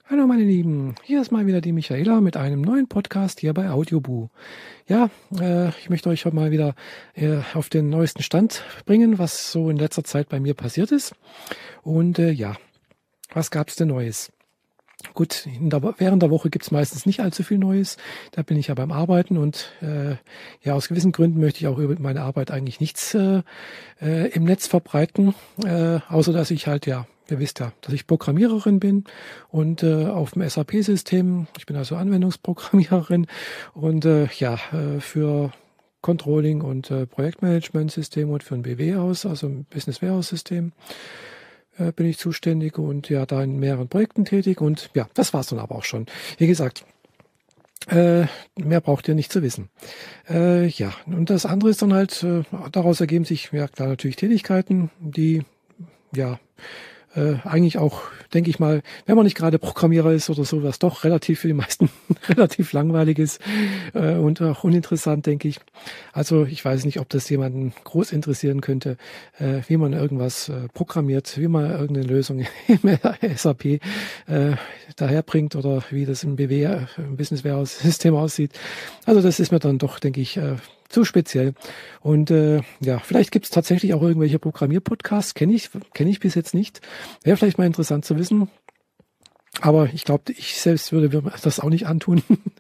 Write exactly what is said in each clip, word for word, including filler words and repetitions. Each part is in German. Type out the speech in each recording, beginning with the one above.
Hallo meine Lieben, hier ist mal wieder die Michaela mit einem neuen Podcast hier bei Audioboo. Ja, äh, ich möchte euch heute mal wieder äh, auf den neuesten Stand bringen, was so in letzter Zeit bei mir passiert ist. Und äh, ja, was gab's denn Neues? Gut, in der, während der Woche gibt's meistens nicht allzu viel Neues. Da bin ich ja beim Arbeiten und äh, ja, aus gewissen Gründen möchte ich auch über meine Arbeit eigentlich nichts äh, äh, im Netz verbreiten, äh, außer dass ich halt ja, ihr wisst ja, dass ich Programmiererin bin und äh, auf dem S A P-System, ich bin also Anwendungsprogrammiererin und äh, ja, äh, für Controlling und äh, Projektmanagement-System und für ein B W aus, also ein Business Warehouse-System äh, bin ich zuständig und ja, da in mehreren Projekten tätig und ja, das war's dann aber auch schon. Wie gesagt, äh, mehr braucht ihr nicht zu wissen. Äh, ja, und das andere ist dann halt, äh, daraus ergeben sich ja klar natürlich Tätigkeiten, die ja äh, eigentlich auch, denke ich mal, wenn man nicht gerade Programmierer ist oder sowas, doch relativ für die meisten relativ langweilig ist äh, und auch uninteressant, denke ich. Also ich weiß nicht, ob das jemanden groß interessieren könnte, äh, wie man irgendwas äh, programmiert, wie man irgendeine Lösung im S A P äh, daherbringt oder wie das im B W, äh, im Business Warehouse System aussieht. Also das ist mir dann doch, denke ich, äh, zu speziell. Und äh, ja, vielleicht gibt es tatsächlich auch irgendwelche Programmierpodcasts, kenne ich, kenne ich bis jetzt nicht. Wäre vielleicht mal interessant zu wissen. Aber ich glaube, ich selbst würde mir das auch nicht antun.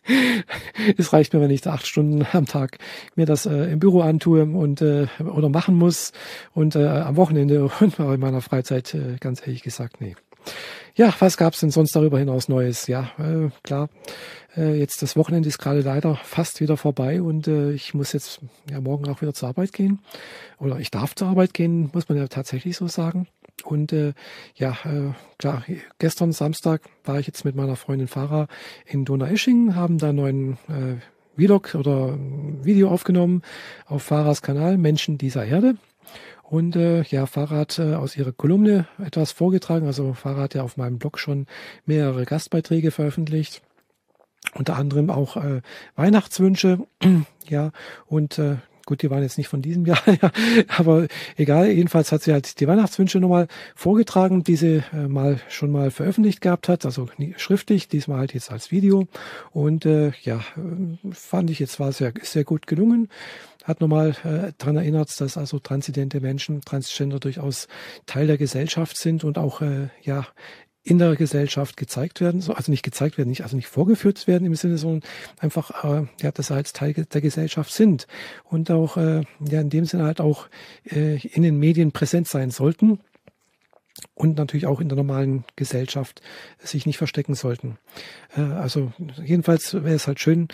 Es reicht mir, wenn ich da acht Stunden am Tag mir das äh, im Büro antue und äh, oder machen muss und äh, am Wochenende und in meiner Freizeit, äh, ganz ehrlich gesagt, nee. Ja, was gab's denn sonst darüber hinaus Neues? Ja, äh, klar, äh, jetzt das Wochenende ist gerade leider fast wieder vorbei und äh, ich muss jetzt ja morgen auch wieder zur Arbeit gehen. Oder ich darf zur Arbeit gehen, muss man ja tatsächlich so sagen. Und äh, ja, äh, klar, gestern Samstag war ich jetzt mit meiner Freundin Farah in Donaueschingen, haben da einen neuen äh, Vlog oder Video aufgenommen auf Farahs Kanal Menschen dieser Erde. Und äh, ja, Farah hat äh, aus ihrer Kolumne etwas vorgetragen. Also Farah hat ja auf meinem Blog schon mehrere Gastbeiträge veröffentlicht. Unter anderem auch äh, Weihnachtswünsche. Ja, und äh, gut, die waren jetzt nicht von diesem Jahr, ja, aber egal. Jedenfalls hat sie halt die Weihnachtswünsche nochmal vorgetragen, die sie äh, mal schon mal veröffentlicht gehabt hat. Also nie, schriftlich, diesmal halt jetzt als Video. Und äh, ja, äh, fand ich jetzt war sehr, sehr gut gelungen. Hat nochmal äh, daran erinnert, dass also transidente Menschen, Transgender durchaus Teil der Gesellschaft sind und auch äh, ja in der Gesellschaft gezeigt werden, so, also nicht gezeigt werden, nicht, also nicht vorgeführt werden im Sinne, sondern einfach, äh, ja, dass sie als Teil der Gesellschaft sind und auch, äh, ja, in dem Sinne halt auch äh, in den Medien präsent sein sollten. Und natürlich auch in der normalen Gesellschaft sich nicht verstecken sollten. Äh, also jedenfalls wäre es halt schön,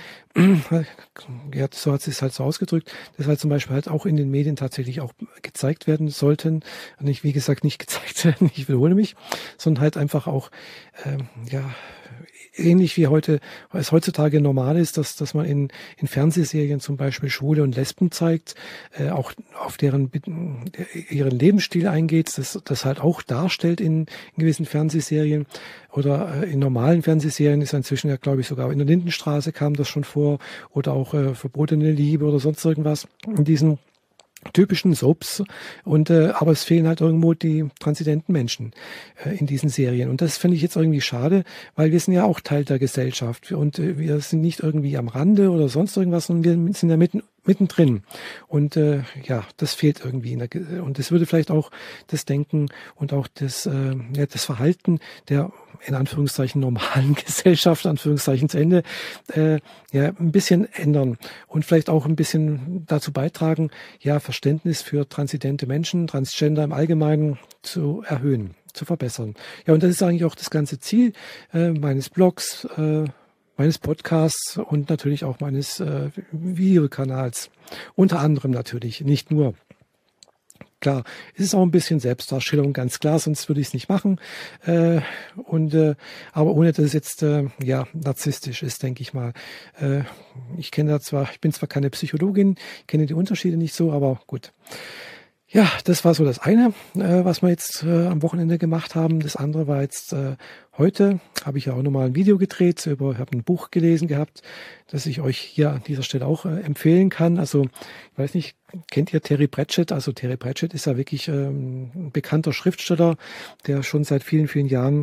ja, so hat sie es halt so ausgedrückt, dass halt zum Beispiel halt auch in den Medien tatsächlich auch gezeigt werden sollten. Nicht, wie gesagt, nicht gezeigt werden, ich wiederhole mich, sondern halt einfach auch, ähm, ja, ähnlich wie heute, es heutzutage normal ist, dass, dass man in, in Fernsehserien zum Beispiel Schwule und Lesben zeigt, äh, auch auf deren, ihren Lebensstil eingeht, das, das halt auch darstellt in, in gewissen Fernsehserien oder äh, in normalen Fernsehserien ist inzwischen ja, glaube ich, sogar in der Lindenstraße kam das schon vor oder auch äh, Verbotene Liebe oder sonst irgendwas in diesen typischen Soaps und äh, aber es fehlen halt irgendwo die transidenten Menschen äh, in diesen Serien und das finde ich jetzt irgendwie schade, weil wir sind ja auch Teil der Gesellschaft und äh, wir sind nicht irgendwie am Rande oder sonst irgendwas, sondern wir sind ja mitten mittendrin und äh, ja, das fehlt irgendwie in der Ge und es würde vielleicht auch das Denken und auch das äh, ja, das Verhalten der in Anführungszeichen normalen Gesellschaft, Anführungszeichen zu Ende, äh, ja, ein bisschen ändern und vielleicht auch ein bisschen dazu beitragen, ja, Verständnis für transidente Menschen, Transgender im Allgemeinen zu erhöhen, zu verbessern. Ja, und das ist eigentlich auch das ganze Ziel äh, meines Blogs, äh, meines Podcasts und natürlich auch meines äh, Videokanals. Unter anderem natürlich, nicht nur. Klar, es ist auch ein bisschen Selbstdarstellung, ganz klar, sonst würde ich es nicht machen. Äh, und äh, aber ohne dass es jetzt äh, ja narzisstisch ist, denke ich mal. Äh, ich kenne da zwar, ich bin zwar keine Psychologin, kenne die Unterschiede nicht so, aber gut. Ja, das war so das eine, äh, was wir jetzt äh, am Wochenende gemacht haben. Das andere war jetzt äh, heute, habe ich ja auch nochmal ein Video gedreht, über, habe ein Buch gelesen gehabt, das ich euch hier an dieser Stelle auch äh, empfehlen kann. Also, ich weiß nicht, kennt ihr Terry Pratchett? Also Terry Pratchett ist ja wirklich ähm, ein bekannter Schriftsteller, der schon seit vielen, vielen Jahren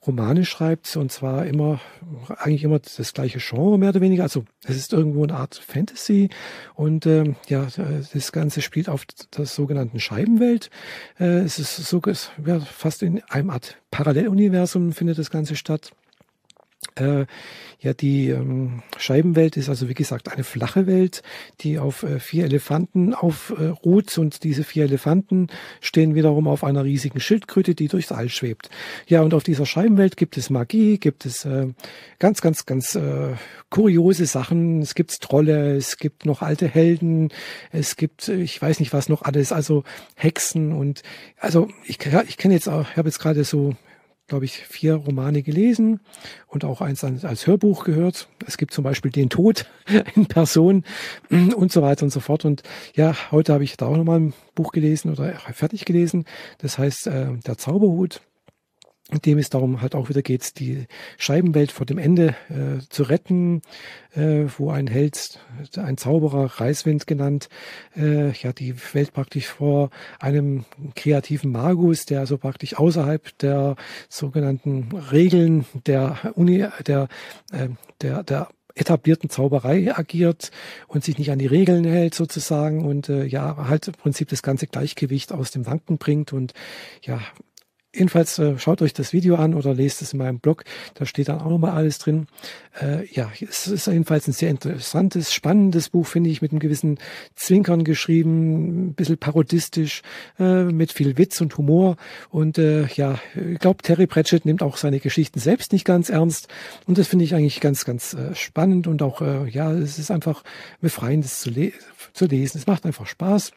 Romane schreibt, und zwar immer, eigentlich immer das gleiche Genre, mehr oder weniger. Also es ist irgendwo eine Art Fantasy, und ähm, ja, das Ganze spielt auf der sogenannten Scheibenwelt. Äh, es ist so, ja, fast in einem Art Paralleluniversum findet das Ganze statt. Äh, ja, die ähm, Scheibenwelt ist also, wie gesagt, eine flache Welt, die auf äh, vier Elefanten aufruht, äh, und diese vier Elefanten stehen wiederum auf einer riesigen Schildkröte, die durchs All schwebt. Ja, und auf dieser Scheibenwelt gibt es Magie, gibt es äh, ganz, ganz, ganz äh, kuriose Sachen. Es gibt Trolle, es gibt noch alte Helden, es gibt, ich weiß nicht was noch alles, also Hexen, und also ich, ich kenne jetzt auch, ich habe jetzt gerade so, glaube ich, vier Romane gelesen und auch eins als Hörbuch gehört. Es gibt zum Beispiel Den Tod in Person und so weiter und so fort. Und ja, heute habe ich da auch nochmal ein Buch gelesen oder fertig gelesen. Das heißt, äh, Der Zauberhut. In dem es darum halt auch wieder geht, die Scheibenwelt vor dem Ende äh, zu retten, äh, wo ein Held, ein Zauberer, Reiswind genannt, äh, ja die Welt praktisch vor einem kreativen Magus, der also praktisch außerhalb der sogenannten Regeln der Uni, der äh, der der etablierten Zauberei agiert und sich nicht an die Regeln hält sozusagen, und äh, ja halt im Prinzip das ganze Gleichgewicht aus dem Wanken bringt. Und ja, jedenfalls äh, schaut euch das Video an oder lest es in meinem Blog, da steht dann auch nochmal alles drin. Äh, ja, es ist jedenfalls ein sehr interessantes, spannendes Buch, finde ich, mit einem gewissen Zwinkern geschrieben, ein bisschen parodistisch, äh, mit viel Witz und Humor. Und äh, ja, ich glaube, Terry Pratchett nimmt auch seine Geschichten selbst nicht ganz ernst. Und das finde ich eigentlich ganz, ganz äh, spannend, und auch, äh, ja, es ist einfach befreiend, das zu, le zu lesen. Es macht einfach Spaß.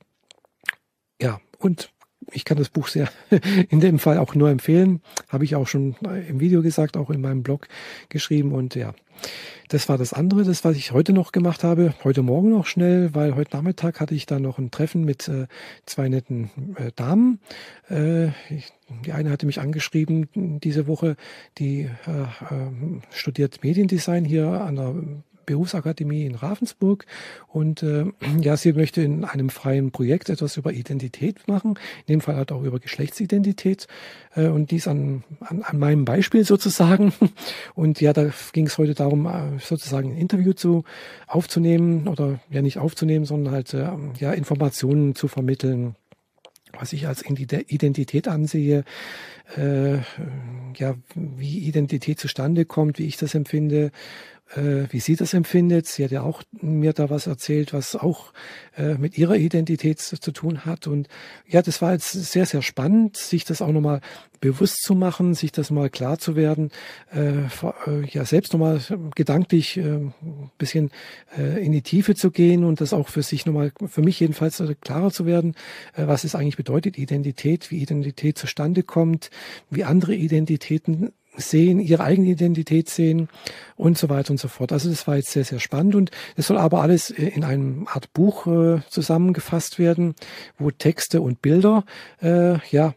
Ja, und ich kann das Buch sehr in dem Fall auch nur empfehlen. Habe ich auch schon im Video gesagt, auch in meinem Blog geschrieben. Und ja, das war das andere, das, was ich heute noch gemacht habe. Heute Morgen noch schnell, weil heute Nachmittag hatte ich da noch ein Treffen mit äh, zwei netten äh, Damen. Äh, ich, die eine hatte mich angeschrieben diese Woche, die äh, äh, studiert Mediendesign hier an der Berufsakademie in Ravensburg, und äh, ja, sie möchte in einem freien Projekt etwas über Identität machen, in dem Fall halt auch über Geschlechtsidentität, äh, und dies an, an, an meinem Beispiel sozusagen. Und ja, da ging es heute darum, äh, sozusagen ein Interview zu aufzunehmen, oder ja nicht aufzunehmen, sondern halt äh, ja Informationen zu vermitteln, was ich als Identität ansehe, äh, ja, wie Identität zustande kommt, wie ich das empfinde, äh, wie sie das empfindet. Sie hat ja auch mir da was erzählt, was auch äh, mit ihrer Identität zu, zu tun hat. Und ja, das war jetzt sehr, sehr spannend, sich das auch nochmal bewusst zu machen, sich das mal klar zu werden, äh, äh, ja selbst nochmal gedanklich äh, ein bisschen äh, in die Tiefe zu gehen und das auch für sich nochmal, für mich jedenfalls äh, klarer zu werden, äh, was es eigentlich bedeutet, Identität, wie Identität zustande kommt, wie andere Identitäten sehen, ihre eigene Identität sehen und so weiter und so fort. Also das war jetzt sehr, sehr spannend, und es soll aber alles in einem Art Buch äh, zusammengefasst werden, wo Texte und Bilder äh, ja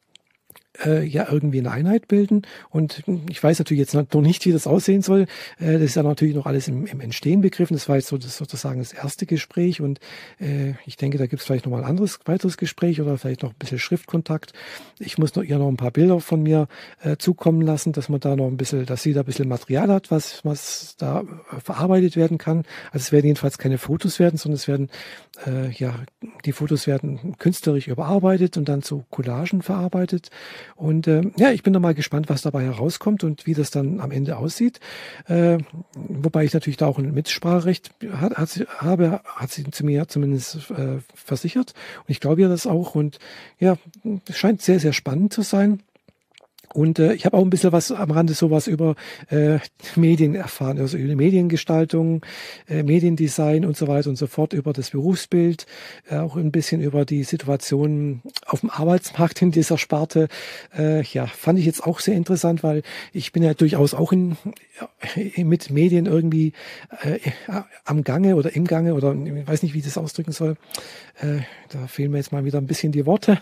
äh, ja irgendwie eine Einheit bilden. Und ich weiß natürlich jetzt noch nicht, wie das aussehen soll. Äh, das ist ja natürlich noch alles im, im Entstehen begriffen. Das war jetzt so das, sozusagen das erste Gespräch, und äh, ich denke, da gibt es vielleicht noch mal ein anderes, weiteres Gespräch oder vielleicht noch ein bisschen Schriftkontakt. Ich muss noch, ihr noch ein paar Bilder von mir äh, zukommen lassen, dass man da noch ein bisschen, dass sie da ein bisschen Material hat, was, was da äh, verarbeitet werden kann. Also es werden jedenfalls keine Fotos werden, sondern es werden, äh, ja, die Fotos werden künstlerisch überarbeitet und dann zu Collagen verarbeitet. Und äh, ja, ich bin da mal gespannt, was dabei herauskommt und wie das dann am Ende aussieht. Äh, wobei ich natürlich da auch ein Mitspracherecht hat, hat sie, habe, hat sie zu mir zumindest äh, versichert. Und ich glaube ja das auch. Und ja, es scheint sehr, sehr spannend zu sein. Und äh, ich habe auch ein bisschen was am Rande sowas über äh, Medien erfahren, also über Mediengestaltung, äh, Mediendesign und so weiter und so fort, über das Berufsbild, äh, auch ein bisschen über die Situation auf dem Arbeitsmarkt in dieser Sparte. Äh, ja, fand ich jetzt auch sehr interessant, weil ich bin ja durchaus auch in, ja, mit Medien irgendwie äh, am Gange oder im Gange, oder ich weiß nicht, wie ich das ausdrücken soll. Äh, da fehlen mir jetzt mal wieder ein bisschen die Worte.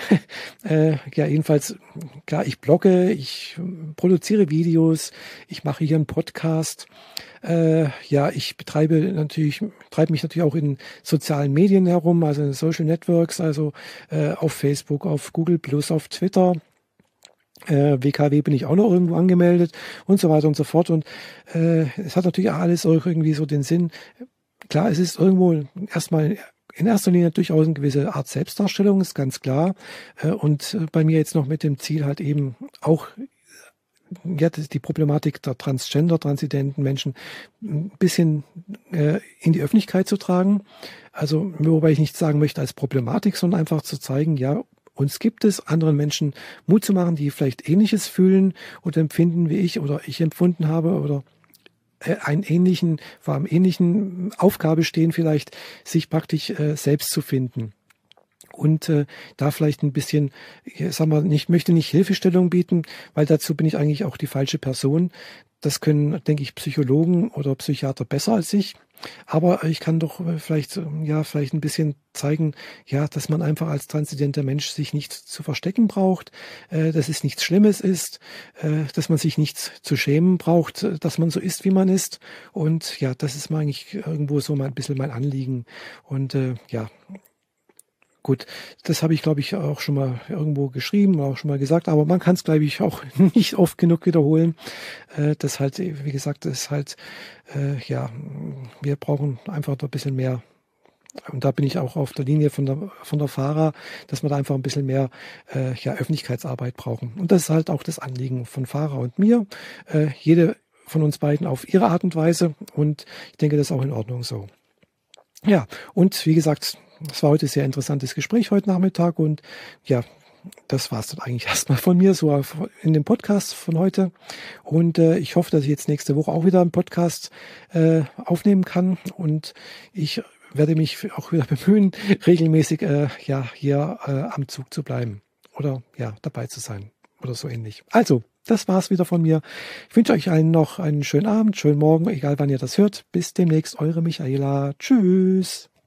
äh, ja, jedenfalls, klar, ich blogge, ich produziere Videos, ich mache hier einen Podcast. Äh, ja, ich betreibe natürlich, treibe mich natürlich auch in sozialen Medien herum, also in Social Networks, also äh, auf Facebook, auf Google Plus, auf Twitter. Äh, W K W bin ich auch noch irgendwo angemeldet und so weiter und so fort. Und äh, es hat natürlich alles auch irgendwie so den Sinn. Klar, es ist irgendwo erstmal in erster Linie durchaus eine gewisse Art Selbstdarstellung, ist ganz klar. Äh, und bei mir jetzt noch mit dem Ziel halt eben auch ja, die Problematik der Transgender, transidenten Menschen ein bisschen äh, in die Öffentlichkeit zu tragen. Also, wobei ich nicht sagen möchte als Problematik, sondern einfach zu zeigen, ja, uns gibt es, anderen Menschen Mut zu machen, die vielleicht Ähnliches fühlen und empfinden wie ich oder ich empfunden habe oder äh, einen ähnlichen, vor einem ähnlichen Aufgabe stehen, vielleicht sich praktisch äh, selbst zu finden. Und äh, da vielleicht ein bisschen, ich sag mal, ich möchte nicht Hilfestellung bieten, weil dazu bin ich eigentlich auch die falsche Person. Das können, denke ich, Psychologen oder Psychiater besser als ich. Aber ich kann doch äh, vielleicht, äh, ja, vielleicht ein bisschen zeigen, ja, dass man einfach als transidenter Mensch sich nicht zu verstecken braucht, äh, dass es nichts Schlimmes ist, äh, dass man sich nichts zu schämen braucht, äh, dass man so ist, wie man ist. Und ja, das ist mal eigentlich irgendwo so mal ein bisschen mein Anliegen. Und äh, ja, gut, das habe ich, glaube ich, auch schon mal irgendwo geschrieben, auch schon mal gesagt, aber man kann es, glaube ich, auch nicht oft genug wiederholen. Äh, das halt, wie gesagt, das ist halt, äh, ja, wir brauchen einfach noch ein bisschen mehr. Und da bin ich auch auf der Linie von der, von der Fahrer, dass wir da einfach ein bisschen mehr äh, ja, Öffentlichkeitsarbeit brauchen. Und das ist halt auch das Anliegen von Fahrer und mir. Äh, jede von uns beiden auf ihre Art und Weise. Und ich denke, das ist auch in Ordnung so. Ja, und wie gesagt, es war heute ein sehr interessantes Gespräch heute Nachmittag und ja, das war es dann eigentlich erstmal von mir, so in dem Podcast von heute. Und äh, ich hoffe, dass ich jetzt nächste Woche auch wieder einen Podcast äh, aufnehmen kann und ich werde mich auch wieder bemühen, regelmäßig äh, ja hier äh, am Zug zu bleiben oder ja dabei zu sein oder so ähnlich. Also, das war's wieder von mir. Ich wünsche euch allen noch einen schönen Abend, schönen Morgen, egal wann ihr das hört. Bis demnächst, eure Michaela. Tschüss.